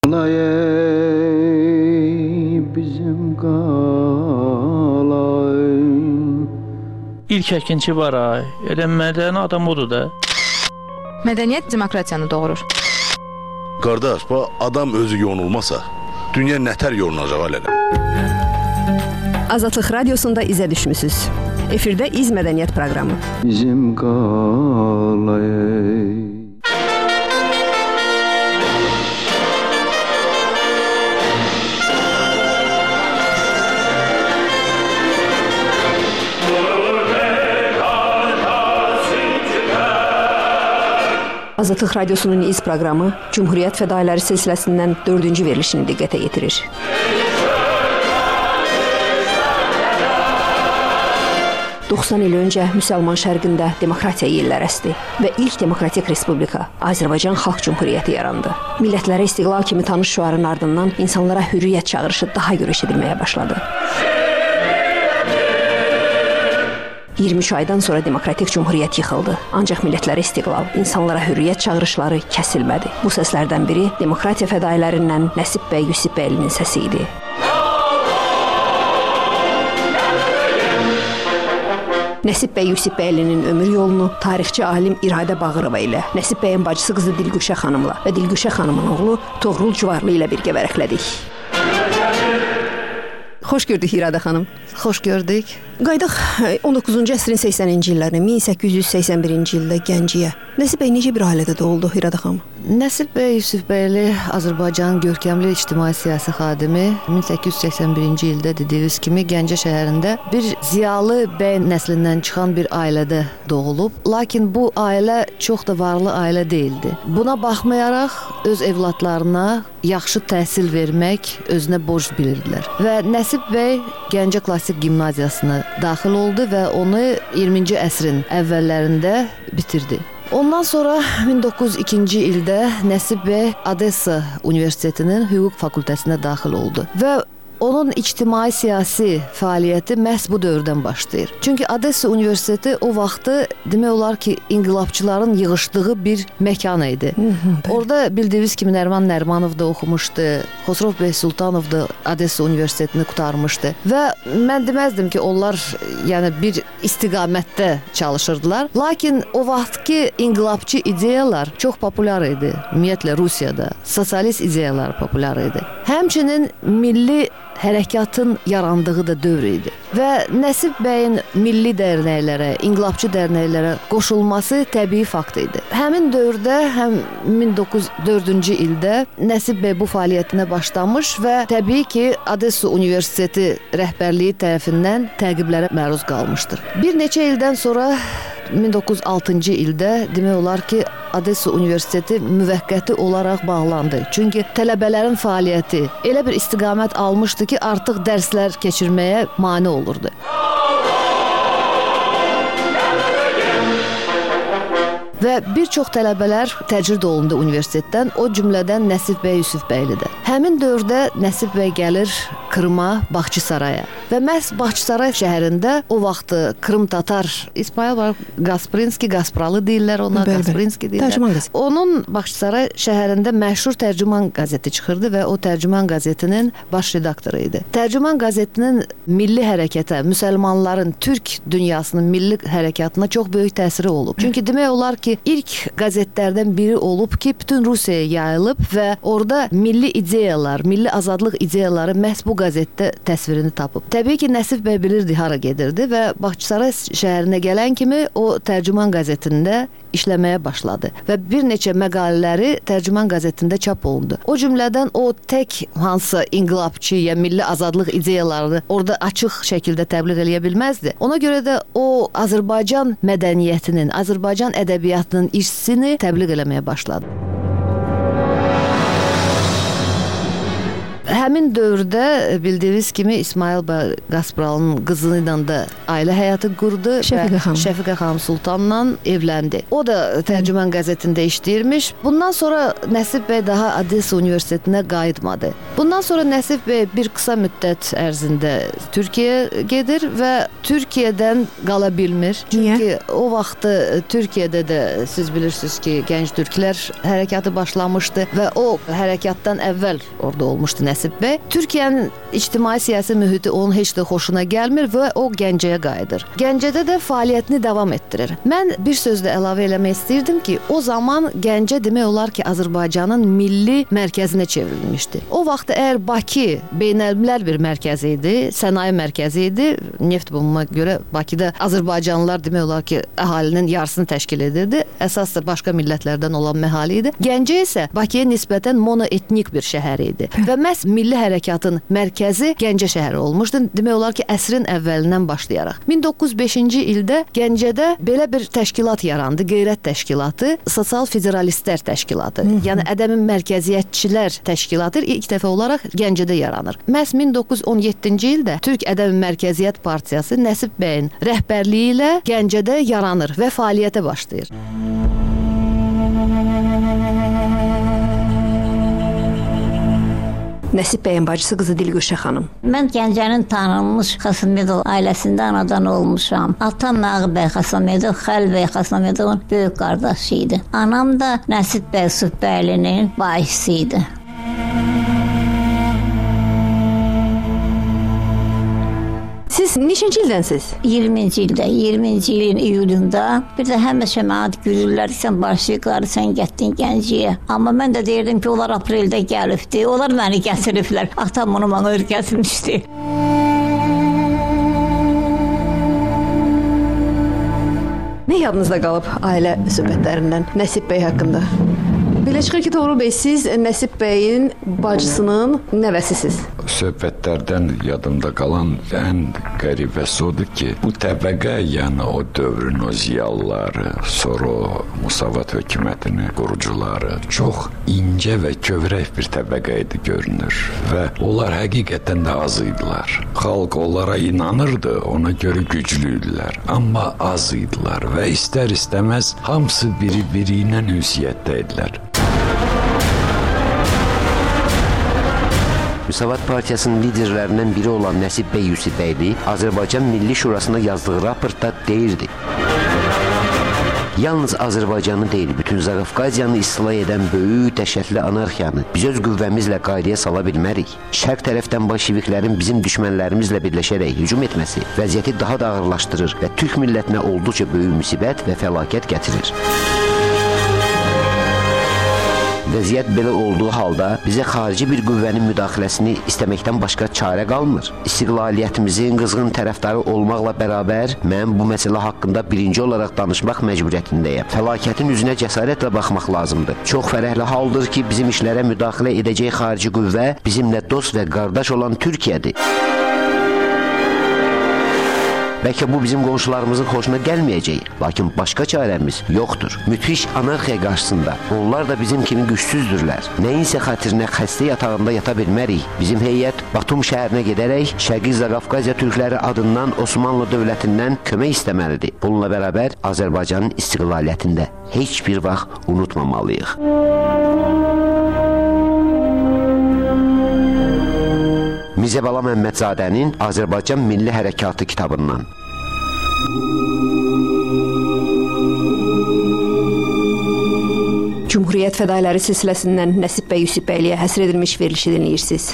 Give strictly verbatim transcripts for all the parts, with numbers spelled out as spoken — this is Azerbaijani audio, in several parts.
Bizim qalay. İlk əkinçi var ay. Elə mədəni adam odur da. Mədəniyyət demokratiyanı doğurur. Qardaş, bu adam özü yonulmasa, dünya nətər yonulacaq alələ? Azadlıq Radiosunda izə düşmüsünüz. Efirdə İz Mədəniyyət proqramı. Bizim qalay. Azadlıq Radiosunun İz proqramı Cümhuriyyət Fədailəri silsiləsindən dördüncü verilişini diqqətə yetirir. doxsan il öncə müsəlman şərqində demokratiya yellər əsdi və ilk demokratik respublika Azərbaycan Xalq Cümhuriyyəti yarandı. Millətlərə istiqlal kimi tanış şüarın ardından insanlara hürriyyət çağırışı daha görə eşidilməyə başladı. iyirmi üç aydan sonra demokratik cümhuriyyət yıxıldı. Ancaq millətlərə istiqlal, insanlara hürriyyət çağırışları kəsilmədi. Bu səslərdən biri demokratiya fədailərindən Nəsib bəy Yusifbəylinin səsi idi. Nəsib bəy Yusifbəylinin ömür yolunu tarixçi alim İradə Bağırova ilə, Nəsib bəyin bacısı qızı Dilgüşə xanımla və Dilgüşə xanımın oğlu Toğrul Cuvarlı ilə birgə vərəqlədik. Xoş gördük İradə xanım. Xoş gördük. Qaydaq on doqquzuncu əsrin səksəninci illərinə, min səkkiz yüz səksən birinci ildə Gəncəyə. Nəsib bəy necə bir ailədə doğuldu İradə xanım? Nəsib bəy Yusifbəyli Azərbaycanın görkəmli ictimai siyasi xadimi min səkkiz yüz səksən birinci ildə dediyiniz kimi Gəncə şəhərində bir ziyalı bəy nəslindən çıxan bir ailədə doğulub. Lakin bu ailə çox da varlı ailə değildi. Buna baxmayaraq öz evladlarına yaxşı təhsil vermək özünə borc bilirdilər. Və Nəsib bəy Gəncə Klassik Gimnaziyasına daxil oldu və onu iyirminci əsrin əvvəllərində bitirdi. Ondan sonra min doqquz yüz ikinci ildə Nəsib bəy Odessa Universitetinin hüquq fakültəsinə daxil oldu və onun ictimai siyasi fəaliyyəti məhz bu dövrdən başlayır. Çünki Odessa Universiteti o vaxtı demək olar ki, inqilabçıların yığışdığı bir məkan idi. Orada bildiyiniz kimi Nərman Nərmanov da oxumuşdu, Xosrov bəy Sultanov da Odessa Universitetini qurtarmışdı və mən deməzdim ki, onlar yəni bir istiqamətdə çalışırdılar. Lakin o vaxtki inqilabçı ideyalar çox populyar idi. Ümumiyyətlə Rusiyada sosialist ideyalar populyar idi. Həmçinin milli hərəkatın yarandığı da dövr idi. Və Nəsib bəyin milli dərnəklərə, inqilabçı dərnəklərə qoşulması təbii fakt idi. Həmin dövrdə, həm min doqquz yüz dördüncü ildə Nəsib bəy bu fəaliyyətinə başlamış və təbii ki, Odessa Universiteti rəhbərliyi tərəfindən təqiblərə məruz qalmışdır. Bir neçə ildən sonra min doqquz yüz altıncı ildə demək olar ki, Odessa Universiteti müvəqqəti olaraq bağlandı. Çünki tələbələrin fəaliyyəti elə bir istiqamət almışdı ki, artıq dərslər keçirməyə mane olurdu. Və bir çox tələbələr təcrid olundu universitetdən, o cümlədən Nəsib bəy Yusifbəyli də. Həmin dövrdə Nəsib bəy gəlir Krıma, Baxçısaraya və məhz Baxçısaray şəhərində o vaxtı Krım Tatar, İsmail var, Qasprinski, Qaspralı deyirlər ona, Qasprinski deyirlər. Tərcüman qəzeti. Onun Baxçısaray şəhərində məşhur Tərcüman qəzeti çıxırdı və o Tərcüman qəzetinin baş redaktoru idi. Tərcüman qəzetinin milli hərəkətə, müsəlmanların, türk dünyasının milli hərəkatına çox böyük təsiri olub. Çünki demək olar ki, ilk qəzetlərdən biri olub ki, bütün Rusiyaya yayılıb və orada milli ideyalar, milli azadlıq ideyaları məhz bu qəzetdə təsvirini tapıb. Təbii ki, Nəsib bəy bilirdi hara gedirdi və Baxçısaray şəhərinə gələn kimi o Tərcüman qəzetində işləməyə başladı və bir neçə məqalələri Tərcüman qəzetində çap olundu. O cümlədən o tək hansı inqilabçı ya milli azadlıq ideyalarını orada açıq şəkildə təbliğ eləyə bilməzdi. Ona görə də o Azərbaycan mədəniyyətinin, Azərbaycan ədəbiyyatının işçisini təbliğ eləməyə başladı. həmin dövrdə bildiyiniz kimi İsmail bəy Qaspralın qızı ilə də ailə həyatı qurdu. Şəfiqə xanım. Şəfiqə xanım Sultanla evləndi. O da Tərcüman qəzetində işləyirmiş. Bundan sonra Nəsib bəy daha Odessa Universitetinə qayıtmadı. Bundan sonra Nəsib bəy bir qısa müddət ərzində Türkiyəyə gedir və Türkiyədən qala bilmir. Çünki Niyə? o vaxtı Türkiyədə də siz bilirsiniz ki, gənc türklər hərəkatı başlamışdı və o hərəkatdan əvvəl orada olmuşdu Nəsib bəy. Türkiyənin ictimai siyasi mühiti onun heç də xoşuna gəlmir və o Gəncəyə qayıdır. Gəncədə də fəaliyyətini davam etdirir. Mən bir sözlə əlavə eləmək istəyirdim ki, o zaman Gəncə demək olar ki, Azərbaycanın milli mərkəzinə çevrilmişdi. O vaxt əgər Bakı beynəlmiləl bir mərkəz idi, sənaye mərkəzi idi, neft bulunma görə Bakıda Azərbaycanlılar demək olar ki, əhalinin yarısını təşkil edirdi. Əsas da başqa millətlərdən olan əhali idi. Gəncə isə Bakıya nisbətən monoetnik bir şəhər idi və məhz milli hərəkatın mərkəzi Gəncə şəhəri olmuşdu. Demək olar ki, əsrin əvvəlindən başlayaraq. min doqquz yüz beşinci ildə Gəncədə belə bir təşkilat yarandı, Qeyrət təşkilatı, Sosial Federalistlər təşkilatı. Hı -hı. Yəni ədəmin mərkəziyyətçilər təşkilatı ilk dəfə olaraq Gəncədə yaranır. Məhz min doqquz yüz on yeddinci ildə Türk Ədəmi Mərkəziyyət Partiyası Nəsib bəyin rəhbərliyi ilə Gəncədə yaranır və fəaliyyətə başlayır. Nəsib bəyin bacısı qızı Dilgüşə xanım. Mən Gəncənin tanınmış Xasamedov ailəsində anadan olmuşam. Atam Nağı bəy Xasamedov, Xəl bəy Xasamedovun böyük qardaşı idi. Anam da Nəsib bəy Sübbəylinin bayisi idi. Siz neçənci ildənsiz? iyirminci ildə, iyirminci ilin iyulunda bir də həmişə mənə gülürlər, sən başlayıqları sən getdin Gəncəyə. Amma mən də deyirdim ki, onlar apreldə gəlibdi, onlar məni gətiriblər. Atam onu mənə öyrətmişdi. Nə yadınızda qalıb ailə söhbətlərindən Nəsib bəy haqqında? Belə çıxır ki, Toğrul bəy, siz Nəsib bəyin bacısının nəvəsisiz. Söhbətlərdən yadımda qalan ən qəribəsi odur ki, bu təbəqə, yəni o dövrün o ziyalıları, sonra o Musavat hökumətinin qurucuları çox incə və kövrək bir təbəqə idi görünür və onlar həqiqətən də az idilər. Xalq onlara inanırdı, ona görə güclü idilər, amma az idilər və istər-istəməz hamısı biri-biri ilə ünsiyyətdə idilər. Müsavat Partiyasının liderlərindən biri olan Nəsib bəy Yusifbəyli Azərbaycan Milli Şurasına yazdığı raportda deyirdi: yalnız Azərbaycanı deyil, bütün Zaqafqaziyanı istila edən böyük dəhşətli anarxiyanı biz öz qüvvəmizlə qaydaya sala bilmərik. Şərq tərəfdən bolşeviklərin bizim düşmənlərimizlə birləşərək hücum etməsi vəziyyəti daha da ağırlaşdırır və Türk millətinə olduqca böyük müsibət və fəlakət gətirir. Vəziyyət belə olduğu halda bizə xarici bir qüvvənin müdaxiləsini istəməkdən başqa çarə qalmır. İstiqlaliyyətimizin qızğın tərəfdarı olmaqla bərabər mən bu məsələ haqqında birinci olaraq danışmaq məcburiyyətindəyəm. Fəlakətin üzünə cəsarətlə baxmaq lazımdır. Çox fərəhli haldır ki, bizim işlərə müdaxilə edəcək xarici qüvvə bizimlə dost və qardaş olan Türkiyədir. Bəlkə bu bizim qonşularımızın xoşuna gəlməyəcək, lakin başqa çarəmiz yoxdur. Müthiş anarxiya qarşısında onlar da bizim kimi gücsüzdürlər. Nəyinsə xatirinə xəstə yatağında yata bilmərik. Bizim heyət Batum şəhərinə gedərək Şərqi Zaqafqaziya türkləri adından Osmanlı dövlətindən kömək istəməlidir. Bununla bərabər Azərbaycanın istiqlaliyyətində heç bir vaxt unutmamalıyıq. Mirzə Bala Məmmədzadənin Azərbaycan Milli Hərəkatı kitabından. Cümhuriyyət fədailəri silsiləsindən Nəsib bəy Yusifbəyliyə həsr edilmiş verilişi dinləyirsiniz.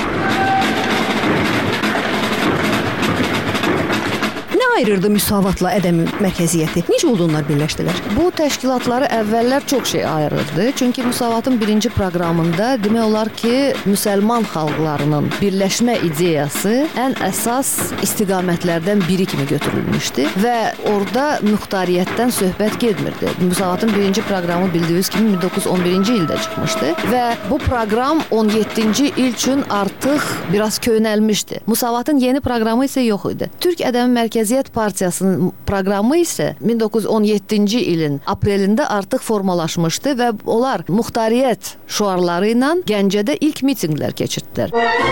Ayırırdı Müsavatla Ədəmi Mərkəziyyəti. Necə oldu onlar birləşdilər? Bu təşkilatları əvvəllər çox şey ayırırdı. Çünki Müsavatın birinci proqramında demək olar ki, müsəlman xalqlarının birləşmə ideyası ən əsas istiqamətlərdən biri kimi götürülmüşdü və orada muxtariyyətdən söhbət getmirdi. Müsavatın birinci proqramı bildiyiniz kimi min doqquz yüz on birinci ildə çıxmışdı və bu proqram on yeddinci il üçün artıq biraz köhnəlmişdi. Müsavatın yeni proqramı isə yox idi. Türk Ədəmi Mərkəziyyət Cümhuriyyət Partiyasının proqramı isə min doqquz yüz on yeddinci ilin aprelində artıq formalaşmışdı və onlar muxtariyyət şüarları ilə Gəncədə ilk mitinqlər keçirdilər.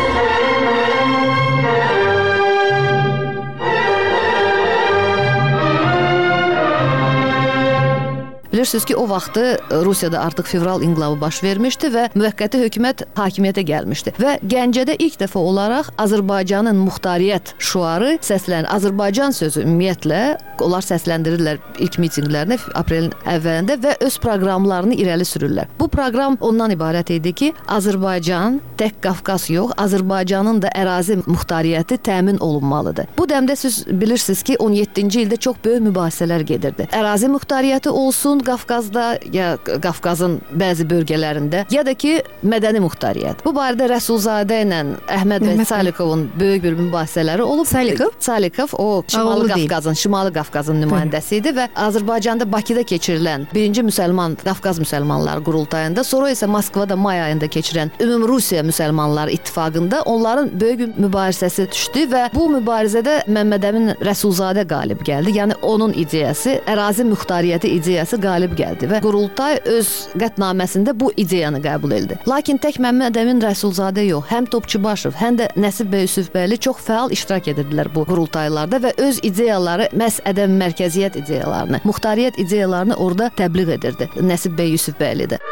Bilirsiniz ki, o vaxtı Rusiyada artıq fevral inqilabı baş vermişdi və müvəqqəti hökumət hakimiyyətə gəlmişdi. Və Gəncədə ilk dəfə olaraq Azərbaycanın muxtariyyət şüarı səslənir. Azərbaycan sözü ümumiyyətlə onlar səsləndirirlər ilk mitinqlərini aprelin əvvəlində və öz proqramlarını irəli sürürlər. Bu proqram ondan ibarət idi ki, Azərbaycan tək Qafqaz yox, Azərbaycanın da ərazi muxtariyyəti təmin olunmalıdır. Bu dəmdə siz bilirsiniz ki, on yeddinci ildə çox böyük mübahisələr gedirdi. Ərazi muxtariyyəti olsun Qafqazda ya Qafqazın bəzi bölgələrində ya da ki mədəni muxtariyyət. Bu barədə Rəsulzadə ilə Əhməd bəy Salikovun böyük bir mübahisələri olub. Salikov? Salikov o Şimali Qafqazın, Şimali Qafqazın nümayəndəsi idi və Azərbaycanda Bakıda keçirilən birinci müsəlman Qafqaz müsəlmanları qurultayında, sonra isə Moskvada may ayında keçirilən Ümumrusiya müsəlmanları ittifaqında onların böyük bir mübarizəsi düşdü və bu mübarizədə Məmməd Əmin Rəsulzadə qalib gəldi. Yəni onun ideyası, ərazi muxtariyyəti ideyası qalib gəldi və qurultay öz qətnaməsində bu ideyanı qəbul etdi. Lakin tək Məmməd Əmin Rəsulzadə yox, həm Topçubaşov, həm də Nəsib bəy Yusifbəyli çox fəal iştirak edirdilər bu qurultaylarda və öz ideyaları, məhz ədəb mərkəziyyət ideyalarını, muxtariyyət ideyalarını orada təbliğ edirdi Nəsib bəy Yusifbəyli də.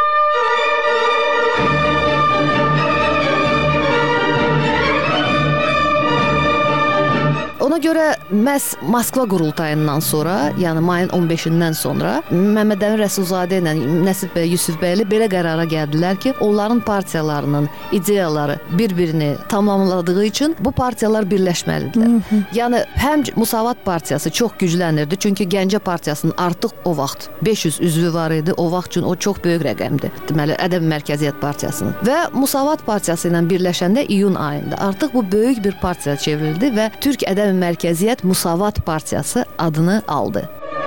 Ona görə məhz Moskva qurultayından sonra, yəni mayın on beşindən sonra Məmməd Əmin Rəsulzadə ilə Nəsib bəy Yusifbəyli belə qərara gəldilər ki, onların partiyalarının ideyaları bir-birini tamamladığı üçün bu partiyalar birləşməlidirlər. Hı -hı. Yəni həm Musavat partiyası çox güclənirdi, çünki Gəncə partiyasının artıq o vaxt beş yüz üzvü var idi. O vaxt üçün o çox böyük rəqəmdir. Deməli, Ədəb Mərkəziyyət partiyasının. Və Musavat partiyası ilə birləşəndə iyun ayında artıq bu böyük bir partiya çevrildi və Türk Ədəb Mərkəziyyət Musavat partiyası adını aldı.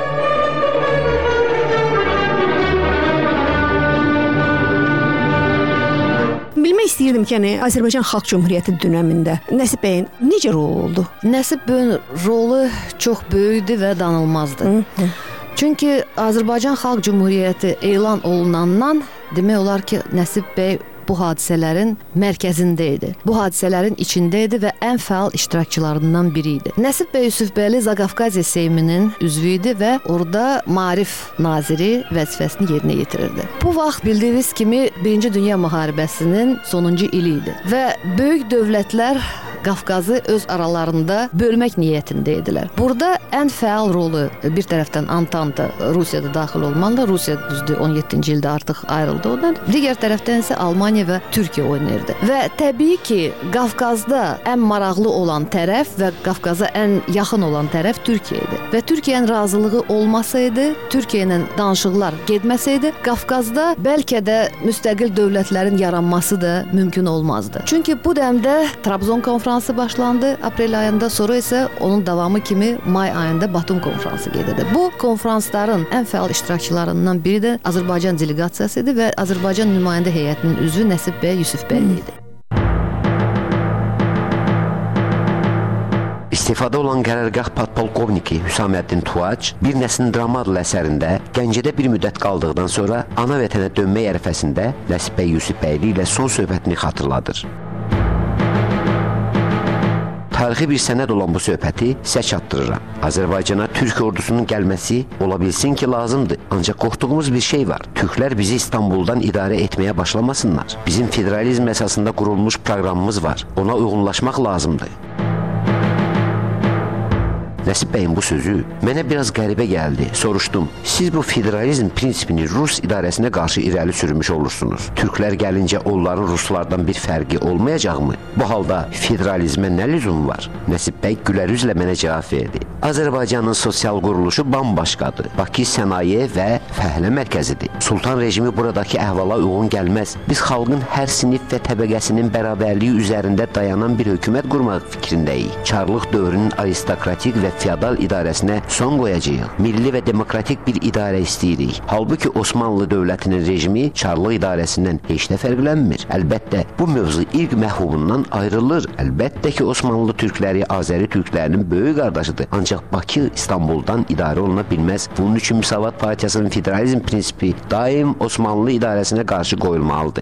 Bilmək istəyirdim ki, yəni Azərbaycan Xalq Cümhuriyyəti dövründə Nəsib bəyin necə rolu oldu? Nəsib bəyin rolu çox böyükdür və danılmazdı. Hı -hı. Çünki Azərbaycan Xalq Cümhuriyyəti elan olunandan demək olar ki, Nəsib bəy bu hadisələrin mərkəzində idi. Bu hadisələrin içində idi və ən fəal iştirakçılarından biri idi. Nəsib bəy Yusifbəyli Zaqafqaziya Seyminin üzvü idi və orada Maarif naziri vəzifəsini yerinə yetirirdi. Bu vaxt bildiyiniz kimi Birinci Dünya müharibəsinin sonuncu ili idi və böyük dövlətlər Qafqazı öz aralarında bölmək niyyətində idilər. Burada ən fəal rolu bir tərəfdən Antanta Rusiyada daxil olmalı. Rusiya düzdür on yeddinci ildə artıq ayrıldı ondan. Digər tərəfdən isə Almaniya və Türkiyə oynayırdı. Və təbii ki, Qafqazda ən maraqlı olan tərəf və Qafqaza ən yaxın olan tərəf Türkiyə idi. Və Türkiyənin razılığı olmasaydı, Türkiyə ilə danışıqlar getməsəydi, Qafqazda bəlkə də müstəqil dövlətlərin yaranması da mümkün olmazdı. Çünki bu dəmdə Trabzon konfransı başlandı aprel ayında, sonra isə onun davamı kimi may ayında Batum konfransı gedirdi. Bu konfransların ən fəal iştirakçılarından biri də Azərbaycan delegasiyası idi və Azərbaycan nümayəndə heyətinin üzvü Nəsib bəy Yusifbəyli idi. İstifada olan qərargah podpolkovniki Hüsaməddin Tuac Bir Nəslin Drama adlı əsərində Gəncədə bir müddət qaldıqdan sonra ana vətənə dönmək ərəfəsində Nəsib bəy Yusifbəyli ilə son söhbətini xatırladır. Tarixi bir sənəd olan bu söhbəti sizə çatdırıram. Azərbaycana Türk ordusunun gəlməsi ola bilsin ki, lazımdır. Ancaq qorxduğumuz bir şey var. Türklər bizi İstanbuldan idarə etməyə başlamasınlar. Bizim federalizm əsasında qurulmuş proqramımız var. Ona uyğunlaşmaq lazımdır. Nəsib bəyin bu sözü mənə biraz qəribə gəldi. Soruşdum, siz bu federalizm prinsipini Rus idarəsinə qarşı irəli sürmüş olursunuz. Türklər gəlincə onların Ruslardan bir fərqi olmayacaqmı? Bu halda federalizmə nə lüzum var? Nəsib bəy gülərüzlə mənə cavab verdi. Azərbaycanın sosial quruluşu bambaşqadır. Bakı sənaye və fəhlə mərkəzidir. Sultan rejimi buradakı əhvala uyğun gəlməz. Biz xalqın hər sinif və təbəqəsinin bərabərliyi üzərində dayanan bir hökumət qurmaq fikrindəyik. Çarlıq dövrünün aristokratik və feodal idarəsinə son qoyacağıq. Milli və demokratik bir idarə istəyirik. Halbuki Osmanlı dövlətinin rejimi Çarlıq idarəsindən heç də fərqlənmir. Əlbəttə, bu mövzu ilk məhvubundan ayrılır. Əlbəttə ki, Osmanlı türkləri Azəri türklərinin böyük qardaşıdır. Ancaq Bakı İstanbuldan idarə oluna bilməz. Bunun üçün Müsavat Partiyasının federalizm prinsipi daim Osmanlı idarəsinə qarşı qoyulmalıdır.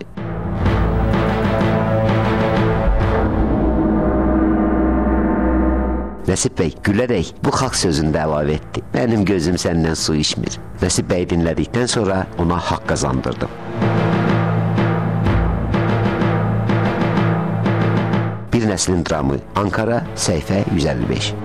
Nəsib bəy gülərək bu xalq sözündə əlavə etdi. Mənim gözüm səndən su içmir. Nəsib bəy dinlədikdən sonra ona haqq qazandırdım. Bir nəslin dramı. Ankara, səhifə yüz əlli beş.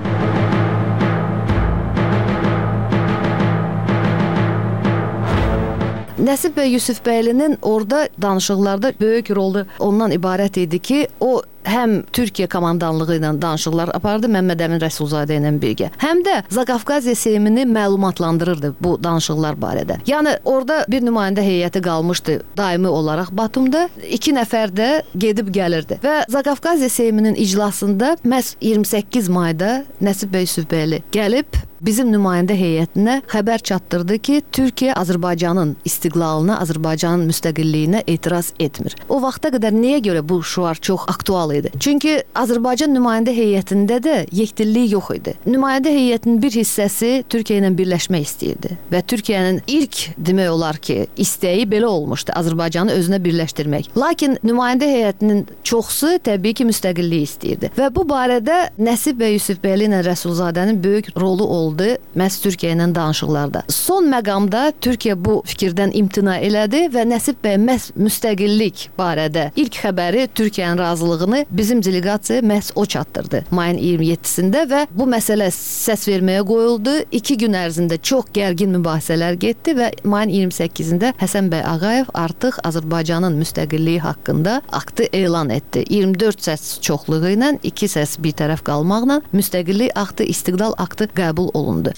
Nəsib bəy Yusifbəylinin orada danışıqlarda böyük rolu ondan ibarət idi ki, o həm Türkiyə komandanlığı ilə danışıqlar apardı Məmməd Əmin Rəsulzadə ilə birgə. Həm də Zaqafqaziya Seymini məlumatlandırırdı bu danışıqlar barədə. Yəni orada bir nümayəndə heyəti qalmışdı daimi olaraq Batumda. İki nəfər də gedib gəlirdi. Və Zaqafqaziya Seyminin iclasında məhz iyirmi səkkiz mayda Nəsib bəy Yusifbəyli gəlib bizim nümayəndə heyətinə xəbər çatdırdı ki, Türkiyə Azərbaycanın istiqlalına, Azərbaycanın müstəqilliyinə etiraz etmir. O vaxta qədər nəyə görə bu şüar çox aktual idi? Çünki Azərbaycan nümayəndə heyətində də yekdillik yox idi. Nümayəndə heyətinin bir hissəsi Türkiyə ilə birləşmək istəyirdi və Türkiyənin ilk demək olar ki, istəyi belə olmuşdu, Azərbaycanı özünə birləşdirmək. Lakin nümayəndə heyətinin çoxsu təbii ki, müstəqillik istəyirdi və bu barədə Nəsib bəy Yusifbəyli ilə Rəsulzadənin böyük rolu oldu məhz Türkiyə ilə danışıqlarda. Son məqamda Türkiyə bu fikirdən imtina elədi və Nəsib bəy məhz müstəqillik barədə ilk xəbəri Türkiyənin razılığını bizim delegasiya məhz o çatdırdı mayın iyirmi yeddisində və bu məsələ səs verməyə qoyuldu. İki gün ərzində çox gərgin mübahisələr getdi və mayın iyirmi səkkizində Həsən bəy Ağayev artıq Azərbaycanın müstəqilliyi haqqında aktı elan etdi. iyirmi dörd səs çoxluğu ilə iki səs bir tərəf qalmaqla müstəqillik aktı, istiqlal aktı qəbul olundu.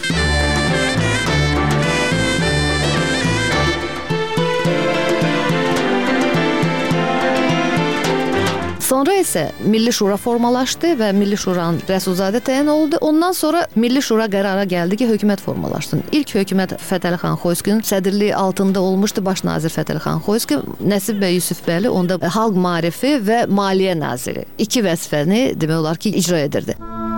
Sonra isə Milli Şura formalaşdı və Milli Şuranın Rəsulzadə təyin oldu. Ondan sonra Milli Şura qərara gəldi ki, hökumət formalaşsın. İlk hökumət Fətəli xan Xoyskinin sədrliyi altında olmuşdu baş nazir Fətəli xan Xoyski. Nəsib bəy Yusifbəyli onda xalq maarifi və maliyyə naziri. İki vəzifəni demək olar ki, icra edirdi.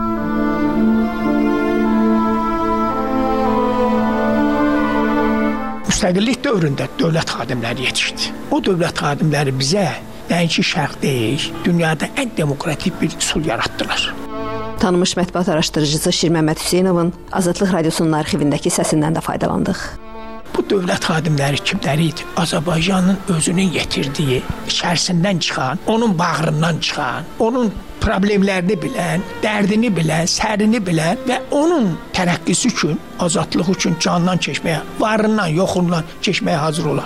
Müstəqillik dövründə dövlət xadimləri yetişdi. O dövlət xadimləri bizə nəinki şərq deyil, dünyada ən demokratik bir üsul yaratdılar. Tanınmış mətbuat araşdırıcısı Şirməmməd Hüseynovun Azadlıq Radiosunun arxivindəki səsindən də faydalandıq. Bu dövlət xadimləri kimləri idi? Azərbaycanın özünün yetirdiyi, içərisindən çıxan, onun bağrından çıxan, onun problemlərini bilən, dərdini bilən, sərini bilən və onun tərəqqisi üçün, azadlıq üçün candan keçməyə, varından, yoxundan keçməyə hazır olan.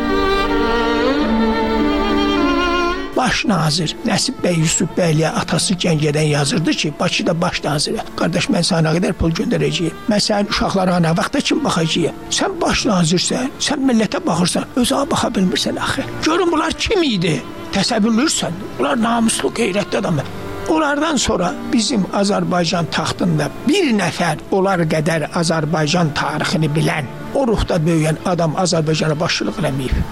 Baş nazir Nəsib bəy Yusifbəyliyə atası Gəncədən yazırdı ki, Bakıda baş nazirə, qardaş mən sana nə qədər pul göndərəcəyim, mən sənin uşaqlara nə vaxta kim baxacağım, sən baş nazirsən, sən millətə baxırsan, özə baxa bilmirsən axı. Görün bunlar kim idi? Təsəvvürlürsən, bunlar namuslu, qeyrətli adamlar. Onlardan sonra bizim Azərbaycan taxtında bir nəfər onlar qədər Azərbaycan tarixini bilən, o ruhda böyüyən adam Azərbaycana başçılıq eləməyib.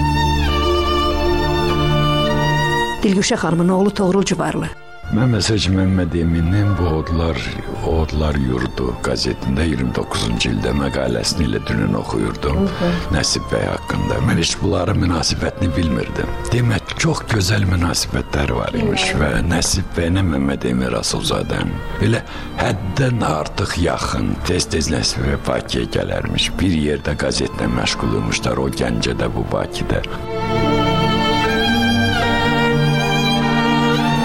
Dilgüşə xanımın oğlu Toğrul Cüvarlı. Mən məsəl Məmməd Eminin bu Odlar, Odlar Yurdu qəzetində iyirmi doqquzuncu ildə məqaləsini ilə dünən oxuyurdum Nəsib bəy haqqında. Mən heç bunların münasibətini bilmirdim. Demək, çox gözəl münasibətlər var imiş və Nəsib bəylə Məmməd Emin Rəsulzadən belə həddən artıq yaxın, tez-tez Nəsib bəy Bakıya gələrmiş. Bir yerdə qəzetlə məşğul olmuşlar, o Gəncədə, bu Bakıda.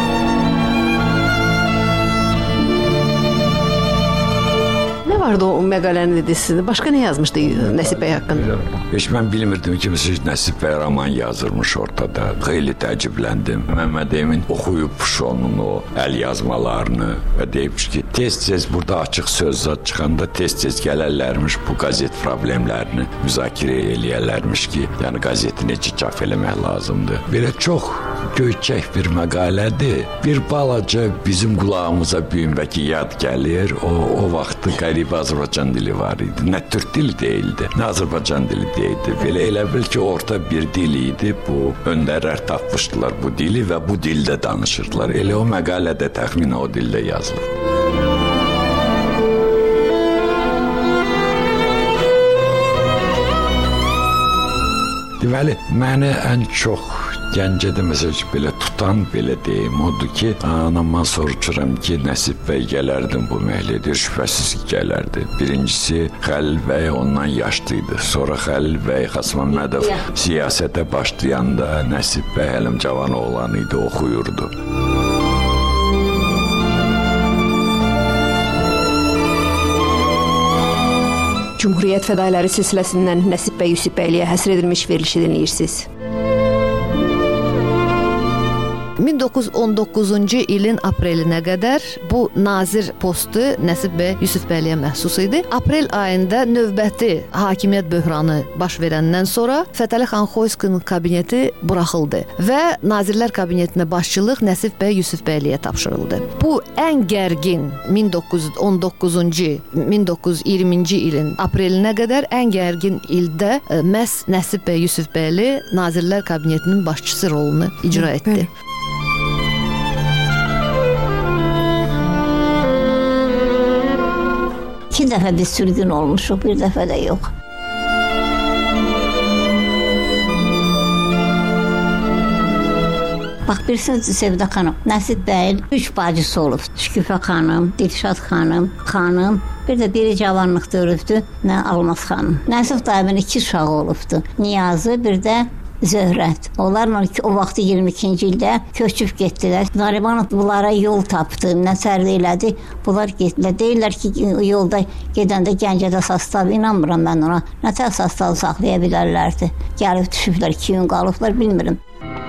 Vardı o məqaləni dediniz. Başqa nə yazmışdı Nəsib bəy haqqında? Heç mən bilmirdim ki, Nəsib bəy roman yazırmış ortada. Xeyli təəccübləndim. Məmməd Emin oxuyub onun o əl yazmalarını və deyibmiş ki, tez-tez burada açıq sözlər çıxanda tez-tez gələrlərmiş bu qazet problemlərini müzakirə eləyərlərmiş ki, yəni qazeti necə çap eləmək lazımdır. Belə çox göyçək bir məqalədir. Bir balaca bizim qulağımıza büyünbəki yad gəlir. O, o vaxtı qəribə Azərbaycan dili var idi. Nə türk dili deyildi, nə Azərbaycan dili deyildi. Belə elə bil ki, orta bir dil idi. Bu öndərlər tapmışdılar bu dili və bu dildə danışırdılar. Elə o məqalədə təxminən o dildə yazılır. Deməli, məni ən çox Gəncədə məsəl ki, belə tutan, belə deyim, odur ki, anamdan soruşuram ki, Nəsib bəy gələrdim bu məhəllədə, şübhəsiz ki, gələrdi. Birincisi, Xəlil bəy ondan yaşlıydı. Sonra Xəlil bəy Xasməmmədov siyasətə başlayanda Nəsib bəy hələm cavan oğlan idi, oxuyurdu. Cümhuriyyət fədailəri silsiləsindən Nəsib bəy Yusifbəyliyə həsr edilmiş verilişi dinləyirsiniz. min doqquz yüz on doqquzuncu ilin aprelinə qədər bu nazir postu Nəsib bəy Yusifbəyliyə məxsus idi. Aprel ayında növbəti hakimiyyət böhranı baş verəndən sonra Fətəli xan Xoyskinin kabineti buraxıldı və Nazirlər kabinetinə başçılıq Nəsib bəy Yusifbəyliyə tapşırıldı. Bu ən gərgin min doqquz yüz on doqquzuncu min doqquz yüz iyirminci ilin aprelinə qədər ən gərgin ildə məhz Nəsib bəy Yusifbəyli Nazirlər kabinetinin başçısı rolunu icra etdi. İki dəfə biz sürgün olmuşuq, bir dəfə də yox. Bax, bilirsiniz Sevda xanım, Nəsib bəyin üç bacısı olub. Şüküfə xanım, Dilşad xanım, xanım, bir də biri cavanlıqda ölübdü, nə Almaz xanım. Nəsib dayımın iki uşağı olubdu. Niyazı, bir də Zöhrət. Onlarla o vaxtı iyirmi ikinci ildə köçüb getdilər. Narimanov bunlara yol tapdı, nəsər elədi. Bunlar getdilər. Deyirlər ki, yolda gedəndə Gəncədə sastav, inanmıram mən ona. Nətər sastav saxlaya bilərlərdi. Gəlib düşüblər, iki gün qalıblar, bilmirim.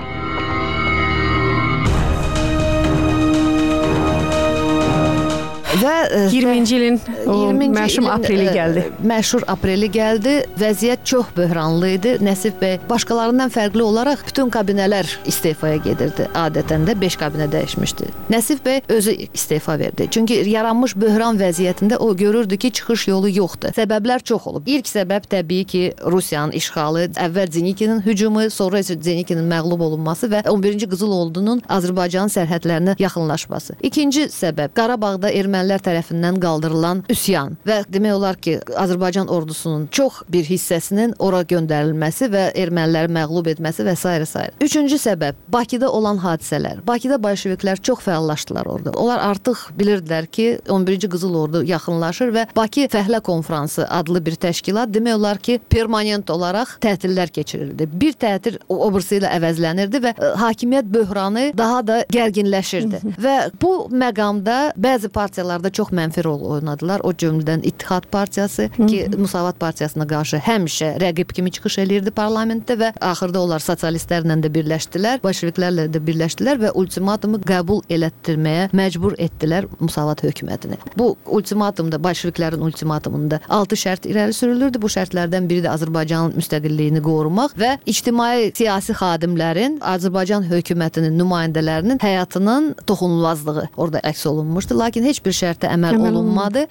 Və iyirminci ilin o məşhur apreli gəldi. Məşhur apreli gəldi. Vəziyyət çox böhranlı idi. Nəsib bəy başqalarından fərqli olaraq bütün kabinələr istefaya gedirdi. Adətən də beş kabinə dəyişmişdi. Nəsib bəy özü istefa verdi. Çünki yaranmış böhran vəziyyətində o görürdü ki, çıxış yolu yoxdur. Səbəblər çox olub. İlk səbəb təbii ki, Rusiyanın işğalı, əvvəl Zenikinin hücumu, sonra isə Zenikinin məğlub olunması və on birinci Qızıl Ordunun Azərbaycanın sərhədlərinə yaxınlaşması. İkinci səbəb Qarabağda ermənilər tərəfindən qaldırılan üsyan və demək olar ki, Azərbaycan ordusunun çox bir hissəsinin ora göndərilməsi və erməniləri məğlub etməsi və s. s. Üçüncü səbəb Bakıda olan hadisələr. Bakıda bolşeviklər çox fəallaşdılar orada. Onlar artıq bilirdilər ki, on birinci Qızıl Ordu yaxınlaşır və Bakı Fəhlə Konfransı adlı bir təşkilat demək olar ki, permanent olaraq tətillər keçirildi. Bir tətil o birisi ilə əvəzlənirdi və hakimiyyət böhranı daha da gərginləşirdi. Və bu məqamda bəzi partiyalar da çox mənfi rol oynadılar. O cümlədən İttihad Partiyası ki, Musavat Partiyasına qarşı həmişə rəqib kimi çıxış eləyirdi parlamentdə və axırda onlar sosialistlərlə də birləşdilər, bolşeviklərlə də birləşdilər və ultimatumu qəbul elətdirməyə məcbur etdilər Musavat hökumətini. Bu ultimatumda, bolşeviklərin ultimatumunda altı şərt irəli sürülürdü. Bu şərtlərdən biri də Azərbaycanın müstəqilliyini qorumaq və ictimai siyasi xadimlərin, Azərbaycan hökumətinin nümayəndələrinin həyatının toxunulmazlığı orada əks olunmuşdu. Lakin heç bir şərtə əməl olunmadı.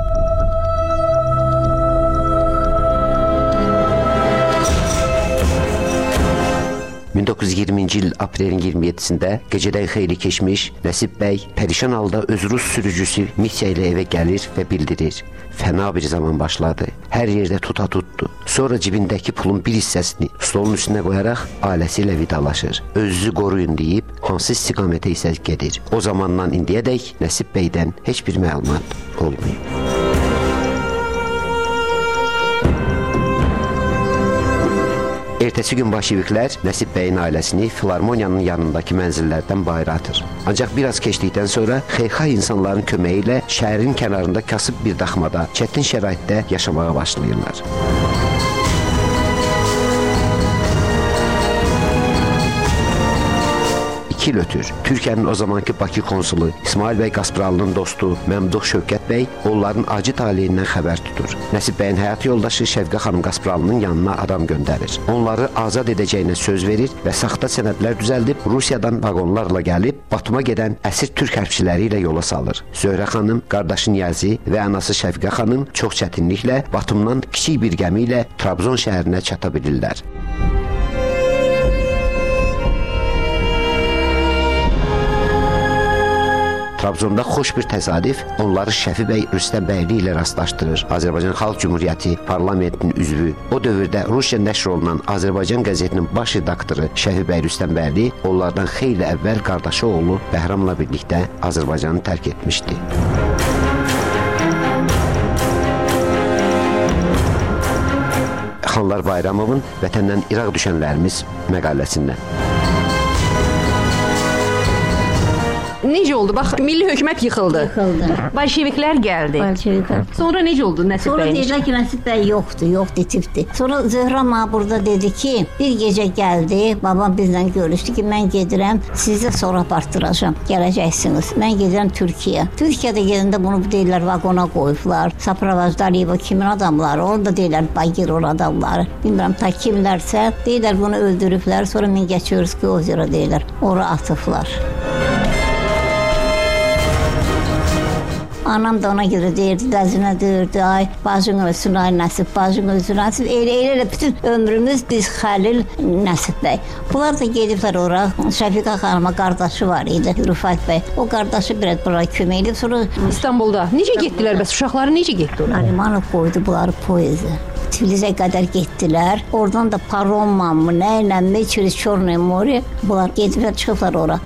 min doqquz yüz iyirminci il aprelin iyirmi yeddisində gecədən xeyli keçmiş Nəsib bəy pərişan halda öz rus sürücüsü Mitya ilə evə gəlir və bildirir. Fəna bir zaman başladı. Hər yerdə tuta tutdu. Sonra cibindəki pulun bir hissəsini stolun üstünə qoyaraq ailəsi ilə vidalaşır. Özünüzü qoruyun deyib hansı istiqamətə isə gedir. O zamandan indiyədək Nəsib bəydən heç bir məlumat olmayıb. Ertəsi gün bolşeviklər Nəsib bəyin ailəsini filarmoniyanın yanındakı mənzillərdən bayıra atır. Ancaq biraz keçdikdən sonra xeyirxah insanların köməyi ilə şəhərin kənarında kasıb bir daxmada çətin şəraitdə yaşamağa başlayırlar. İki il ötür. Türkiyənin o zamanki Bakı konsulu İsmail bəy Qaspıralının dostu Məmduh Şövkət bəy onların acı taliyindən xəbər tutur. Nəsib bəyin həyat yoldaşı Şəvqə xanım Qaspıralının yanına adam göndərir. Onları azad edəcəyinə söz verir və saxta sənədlər düzəldib Rusiyadan vaqonlarla gəlib Batuma gedən əsir türk hərbçiləri ilə yola salır. Zöhrə xanım, qardaşı Niyazi və anası Şəvqə xanım çox çətinliklə Batumdan kiçik bir gəmi ilə Trabzon şəhərinə çata bilirlər. Trabzonda xoş bir təsadüf onları Şəfi bəy Rüstəmbəyli ilə rastlaşdırır. Azərbaycan Xalq Cümhuriyyəti parlamentinin üzvü, o dövrdə Rusca nəşr olunan Azərbaycan qəzetinin baş redaktoru Şəfi bəy Rüstəmbəyli onlardan xeyli əvvəl qardaşı oğlu Bəhramla birlikdə Azərbaycanı tərk etmişdi. Xanlar Bayramovun Vətəndən İraq düşənlərimiz məqaləsindən. Necə oldu? Bax, milli hökumət yıxıldı. Yıxıldı. Bolşeviklər gəldi. Bolşeviklər. Sonra necə oldu Nəsib Sonra bəyin? dedilər ki, Nəsib bəy yoxdur, yoxdur, itibdir. Sonra Zöhrə mənə burada dedi ki, bir gecə gəldi, babam bizlə görüşdü ki, mən gedirəm, sizi sonra apartdıracam, gələcəksiniz. Mən gedirəm Türkiyə. Türkiyədə gedəndə bunu deyirlər, vaqona qoyublar. Sapravajdariyeva kimin adamları, onu da deyirlər, Bagirov adamları. Bilmirəm, ta kimlərsə, deyirlər, bunu öldürüblər, sonra Mingəçevirski ozera deyirlər, ora atıblar. Anam da ona görə deyirdi, dəzinə deyirdi, ay, bacın ölsün, ay Nəsib, bacın ölsün, Nəsib. Elə, elə, elə bütün ömrümüz biz Xəlil Nəsib bəy. Bunlar da gediblər ora, Şəfiqə xanıma qardaşı var idi, Rüfət bəy. O qardaşı biraz bura kömək edib, sonra... İstanbulda. Necə getdilər bəs? Uşaqları necə getdi oraya? Narimanov qoydu bunları poezi. Tiflisə qədər getdilər. Oradan da Paromma mı, nə ilə, Meçiri, Çornay, Mori, bunlar gediblər, çıxıblar ora.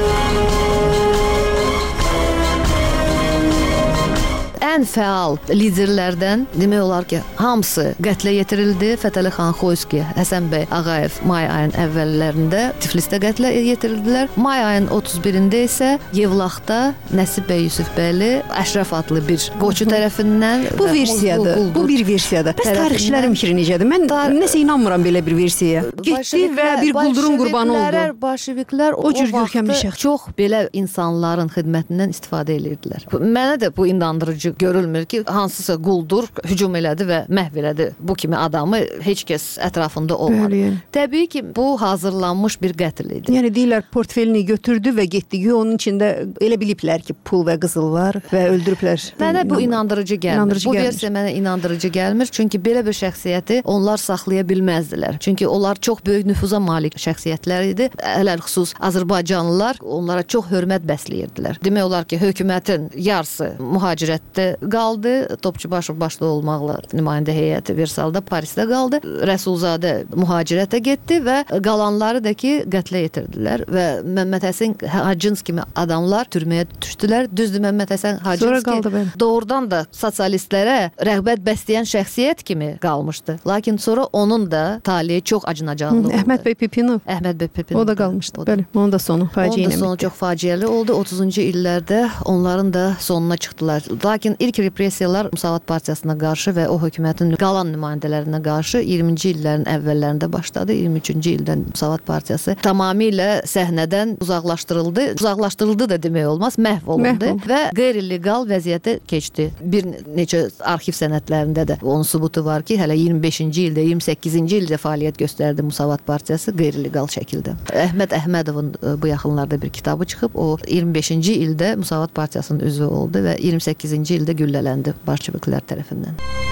Ən fəal liderlərdən demək olar ki, hamısı qətlə yetirildi. Fətəli xan Xoyski, Həsən bəy Ağayev may ayının əvvəllərində Tiflisdə qətlə yetirildilər. May ayının otuz birində isə Yevlaxda Nəsib bəy Yusifbəyli Əşrəf adlı bir qoçu tərəfindən Bu versiyadır. Bu bir versiyadır. Bəs tarixçilərin fikri necədir? Mən nəsə inanmıram belə bir versiyaya. Getdi və bir quldurun qurbanı oldu. Bolşeviklər o cür görkəmli şəxs çox belə insanların xidmətindən istifadə edirdilər. Mənə də bu inandırıcı görülmür ki, hansısa quldur hücum elədi və məhv elədi. Bu kimi adamı heç kəs ətrafında olmadı. Bəli, yəni. Təbii ki, bu hazırlanmış bir qətl idi. Yəni deyirlər, portfelini götürdü və getdi. Onun içində elə biliblər ki, pul və qızıl var və öldürüblər. Mənə bu inandırıcı gəlmir. İnandırıcı bu gəlmir. versiya mənə inandırıcı gəlmir. Çünki belə bir şəxsiyyəti onlar saxlaya bilməzdilər. Çünki onlar çox böyük nüfuza malik şəxsiyyətlər idi. Ələl xüsus Azərbaycanlılar onlara çox hörmət bəsləyirdilər. Demək olar ki, hökumətin yarısı mühacirətdə qaldı. Topçubaşov başda olmaqla nümayəndə heyəti Versalda, Parisdə qaldı. Rəsulzadə mühacirətə getdi və qalanları da ki, qətlə yetirdilər və Məmməd Həsən Hacınski kimi adamlar türməyə düşdülər. Düzdür, Məmməd Həsən Hacınski doğrudan da sosialistlərə rəğbət bəsləyən şəxsiyyət kimi qalmışdı. Lakin sonra onun da taliyi çox acınacaqlı oldu. Əhməd bəy Pipinov. Əhməd bəy Pipinov. O da qalmışdı. Bəli, onun da sonu faciə ilə. Onun da sonu çox faciəli oldu. otuzuncu illərdə onların da sonuna çıxdılar. Lakin ilk repressiyalar Müsavat Partiyasına qarşı və o hökumətin qalan nümayəndələrinə qarşı iyirminci illərin əvvəllərində başladı. iyirmi üçüncü ildən Müsavat Partiyası tamamilə səhnədən uzaqlaşdırıldı. Uzaqlaşdırıldı da demək olmaz, məhv olundu və qeyri-legal vəziyyətə keçdi. Bir neçə arxiv sənədlərində də onun sübutu var ki, hələ iyirmi beşinci ildə, iyirmi səkkizinci ildə fəaliyyət göstərdi Müsavat Partiyası qeyri-legal şəkildə. Əhməd Əhmədovun bu yaxınlarda bir kitabı çıxıb, o iyirmi beşinci ildə Müsavat Partiyasının üzvü oldu və iyirmi səkkizinci ildə güllələndi bolşeviklər tərəfindən.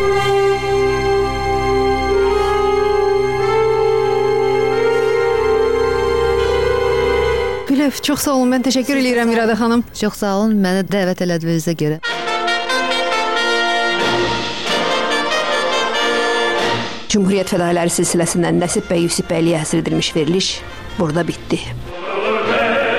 Bilef, çox sağ olun. Mən təşəkkür edirəm İradə xanım. Çox sağ olun. Məni dəvət elədiyinizə görə. Cümhuriyyət fədailəri silsiləsindən Nəsib bəy Yusifbəyliyə həsr edilmiş veriliş burada bitdi.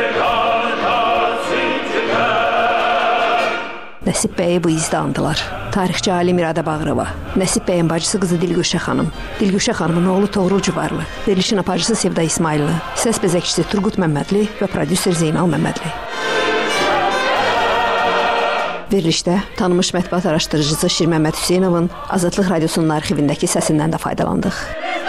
Nəsib bəyi bu izdə andılar. Tarixçi alim İradə Bağırova, Nəsib bəyin bacısı qızı Dilgüşə xanım, Dilgüşə xanımın oğlu Toğrul Cüvarlı, verilişin aparıcısı Sevda İsmayıllı, səs bəzəkçisi Turqut Məmmədli və prodüser Zeynal Məmmədli. Verilişdə tanınmış mətbuat araşdırıcısı Şirməmməd Hüseynovun Azadlıq Radiosunun arxivindəki səsindən də faydalandıq.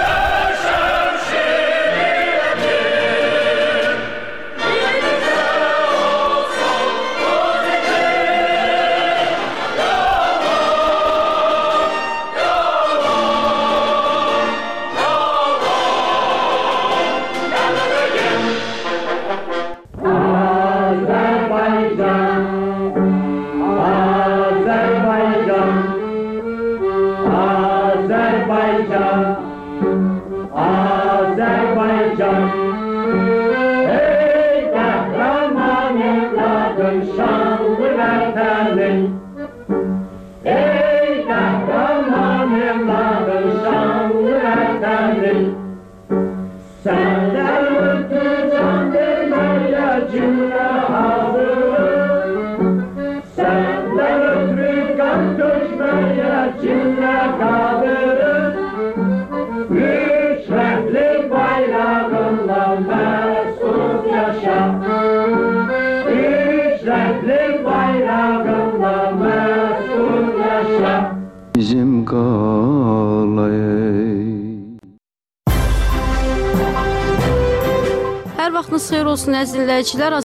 Bizim qalayı. Hər vaxtınız xeyir olsun əziz dinləyicilər.